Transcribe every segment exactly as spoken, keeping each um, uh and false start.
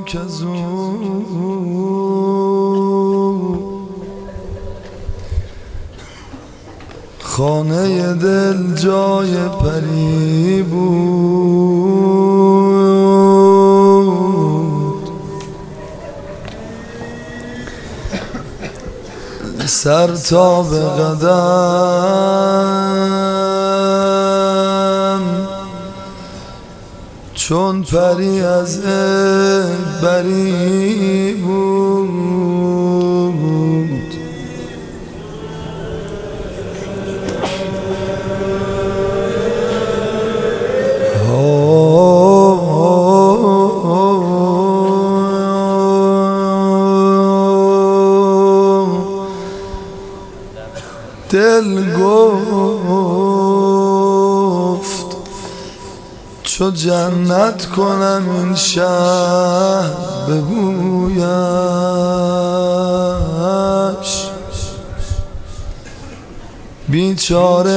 کزو خانه دل جای پری بود، سر تا به قدم چون پری از عشق بری بود. دل گفت چو جنت کنم این شهر ببویش، بیچاره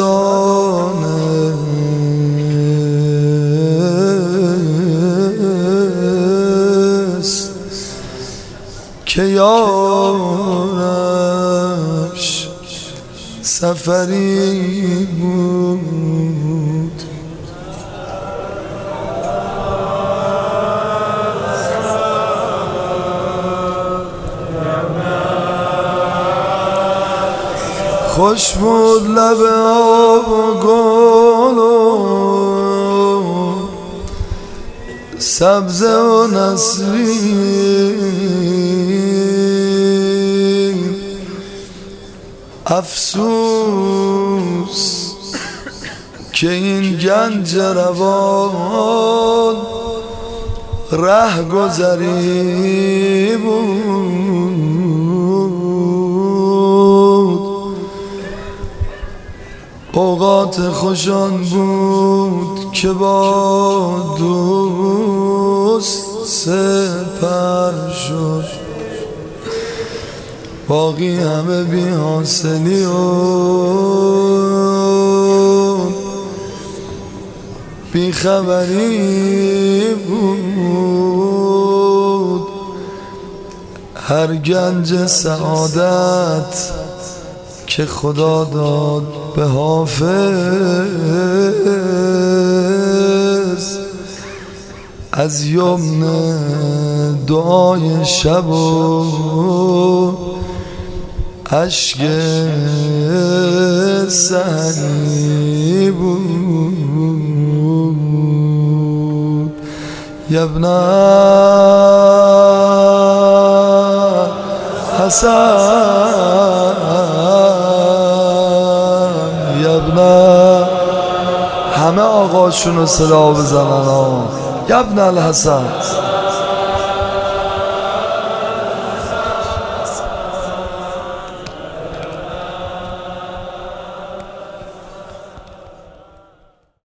ندانست که یارش سفری بود. خوش بود لب آب و گل و سبزه و نسرین، افسوس که این گنج روان ره گذری بود. اوقات خوشان بود که با دوست سپر شد، باقی همه بی حاصلی و بی خبری بود. هر گنج سعادت که خدا داد به حافظ، از یمن دعای شب و عشق سحری بود. یبن حسن یبن، همه آقاشون رو صدا بزنن ها، یبن الحسن.